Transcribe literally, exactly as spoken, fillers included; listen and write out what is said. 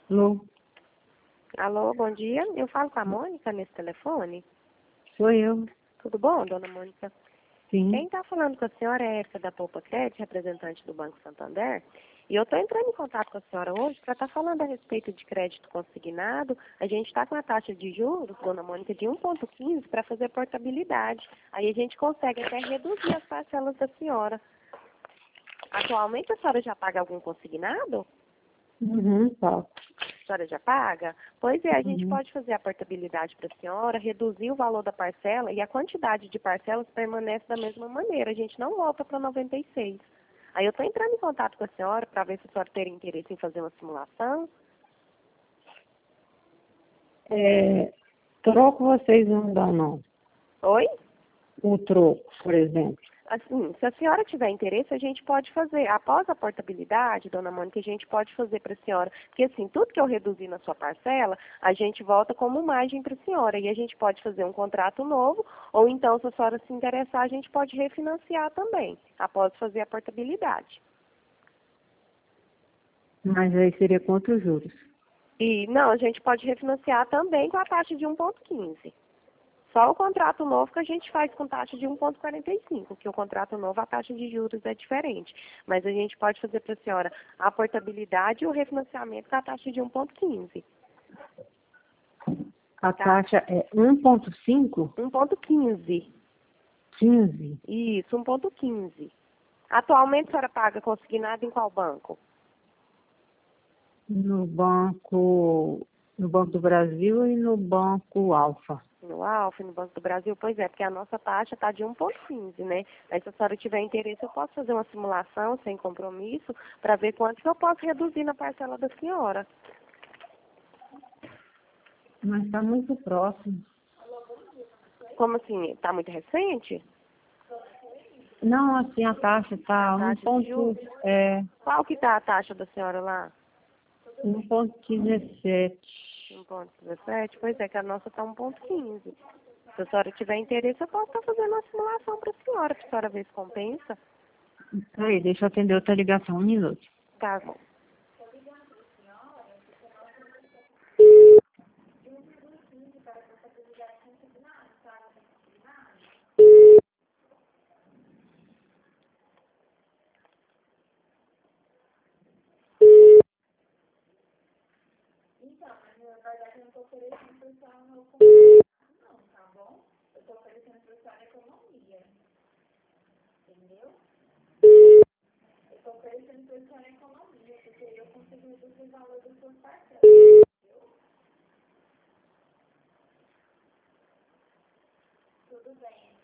Alô? Alô, bom dia. Eu falo com a Mônica nesse telefone. Sou eu. Tudo bom, dona Mônica? Sim. Quem está falando com a senhora é Érica da Poupa Crédito, representante do Banco Santander. E eu estou entrando em contato com a senhora hoje para estar falando a respeito de crédito consignado. A gente está com a taxa de juros, dona Mônica, de um vírgula quinze para fazer portabilidade. Aí a gente consegue até reduzir as parcelas da senhora. Atualmente a senhora já paga algum consignado? Uhum, tá. A senhora já paga? Pois é, a gente Uhum. pode fazer a portabilidade para a senhora, reduzir o valor da parcela e a quantidade de parcelas permanece da mesma maneira. A gente não volta para noventa e seis. Aí eu estou entrando em contato com a senhora para ver se a senhora teria interesse em fazer uma simulação. É, troco vocês não dão, não. Oi? O troco, por exemplo. Assim, se a senhora tiver interesse, a gente pode fazer. Após a portabilidade, dona Mônica, a gente pode fazer para a senhora. Porque, assim, tudo que eu reduzir na sua parcela, a gente volta como margem para a senhora. E a gente pode fazer um contrato novo, ou então, se a senhora se interessar, a gente pode refinanciar também, após fazer a portabilidade. Mas aí seria contra os juros. E, não, a gente pode refinanciar também com a taxa de um vírgula quinze. Só o contrato novo que a gente faz com taxa de um vírgula quarenta e cinco, que o contrato novo, a taxa de juros é diferente. Mas a gente pode fazer para a senhora a portabilidade e o refinanciamento com a taxa de um vírgula quinze. A Tá? taxa é um vírgula cinco? um vírgula quinze. quinze. Isso, um vírgula quinze. Atualmente a senhora paga consignado em qual banco? No banco, no Banco do Brasil e no Banco Alfa. No Alfa, no Banco do Brasil? Pois é, porque a nossa taxa está de um vírgula quinze, né? Aí se a senhora tiver interesse, eu posso fazer uma simulação sem compromisso para ver quanto que eu posso reduzir na parcela da senhora. Mas está muito próximo. Como assim? Está muito recente? Não, assim, a taxa A está um taxa de ponto, juros? é, Qual que está a taxa da senhora lá? um ponto dezessete. um vírgula dezessete? Pois é, que a nossa está um vírgula quinze. Se a senhora tiver interesse, eu posso estar fazendo uma simulação para a senhora, para a senhora ver se compensa. Peraí, deixa eu atender outra ligação, um minuto. Tá bom. Tudo bem.